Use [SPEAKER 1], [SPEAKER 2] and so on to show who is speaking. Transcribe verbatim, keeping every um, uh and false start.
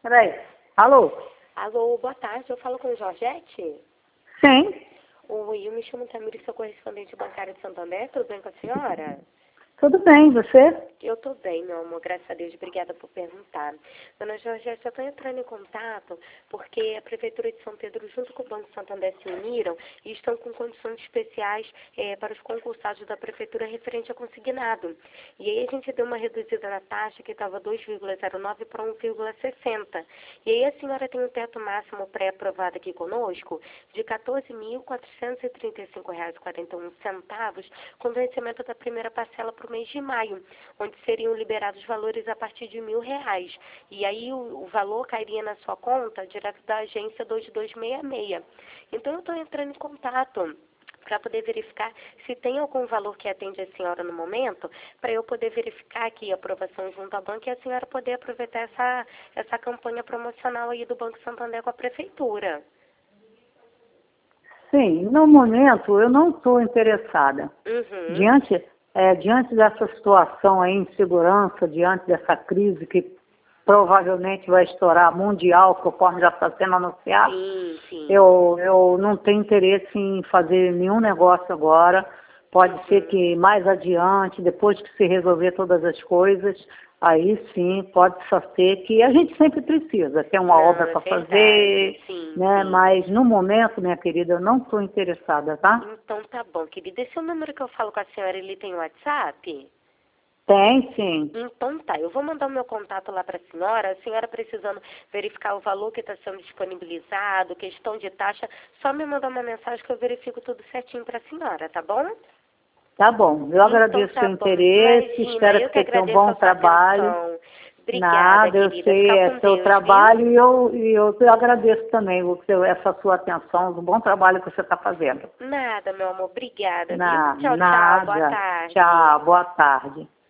[SPEAKER 1] Peraí. Alô?
[SPEAKER 2] Alô, boa tarde. Eu falo com o Jorgette?
[SPEAKER 1] Sim.
[SPEAKER 2] Oi, eu me chamo Tamir, sou correspondente bancária de Santo André. Tudo bem com a senhora?
[SPEAKER 1] Tudo bem, você?
[SPEAKER 2] Eu tô bem, meu amor, graças a Deus. Obrigada por perguntar. Dona Jorgette, eu tô entrando em contato porque a Prefeitura de São Pedro, junto com o Banco Santander, se uniram e estão com condições especiais eh, para os concursados da Prefeitura referente a consignado. E aí a gente deu uma reduzida na taxa que estava dois vírgula zero nove para um vírgula sessenta. E aí a senhora tem um teto máximo pré-aprovado aqui conosco de quatorze mil quatrocentos e trinta e cinco reais e quarenta e um centavos com vencimento da primeira parcela para o mês de maio, onde seriam liberados valores a partir de mil reais. E aí o, o valor cairia na sua conta direto da agência dois dois seis seis. Então eu estou entrando em contato para poder verificar se tem algum valor que atende a senhora no momento, para eu poder verificar aqui a aprovação junto ao banco e a senhora poder aproveitar essa, essa campanha promocional aí do Banco Santander com a Prefeitura.
[SPEAKER 1] Sim, no momento eu não estou interessada.
[SPEAKER 2] Uhum.
[SPEAKER 1] Diante, é, diante dessa situação aí, insegurança, diante dessa crise que provavelmente vai estourar mundial, conforme já está sendo anunciado,
[SPEAKER 2] Sim, sim.
[SPEAKER 1] eu, eu não tenho interesse em fazer nenhum negócio agora. Pode
[SPEAKER 2] Uhum.
[SPEAKER 1] ser que mais adiante, depois que se resolver todas as coisas, aí sim, pode só ser que a gente sempre precisa ter uma
[SPEAKER 2] Não,
[SPEAKER 1] obra
[SPEAKER 2] é
[SPEAKER 1] para
[SPEAKER 2] verdade.
[SPEAKER 1] fazer,
[SPEAKER 2] Sim,
[SPEAKER 1] né?
[SPEAKER 2] sim.
[SPEAKER 1] Mas no momento, minha querida, eu não estou interessada, tá?
[SPEAKER 2] Então tá bom, querida. Esse é o número que eu falo com a senhora, ele tem WhatsApp?
[SPEAKER 1] Tem, sim.
[SPEAKER 2] Então tá, eu vou mandar o meu contato lá para a senhora. A senhora precisando verificar o valor que está sendo disponibilizado, questão de taxa, só me mandar uma mensagem que eu verifico tudo certinho para a senhora, tá bom?
[SPEAKER 1] Tá bom, eu agradeço
[SPEAKER 2] Então tá
[SPEAKER 1] seu
[SPEAKER 2] bom.
[SPEAKER 1] interesse,
[SPEAKER 2] Imagina,
[SPEAKER 1] espero
[SPEAKER 2] eu
[SPEAKER 1] que
[SPEAKER 2] que
[SPEAKER 1] você tenha um
[SPEAKER 2] agradeço
[SPEAKER 1] bom
[SPEAKER 2] a sua
[SPEAKER 1] trabalho.
[SPEAKER 2] atenção. Obrigada,
[SPEAKER 1] Nada, eu
[SPEAKER 2] querida.
[SPEAKER 1] sei,
[SPEAKER 2] Fica
[SPEAKER 1] é
[SPEAKER 2] com
[SPEAKER 1] seu
[SPEAKER 2] Deus,
[SPEAKER 1] trabalho
[SPEAKER 2] viu?
[SPEAKER 1] e eu, e eu, eu agradeço também o seu, essa sua atenção, o bom trabalho que você está fazendo.
[SPEAKER 2] Nada, meu amor. Obrigada, viu?
[SPEAKER 1] Na,
[SPEAKER 2] Tchau, tchau. Boa
[SPEAKER 1] nada.
[SPEAKER 2] tarde.
[SPEAKER 1] Tchau, boa tarde.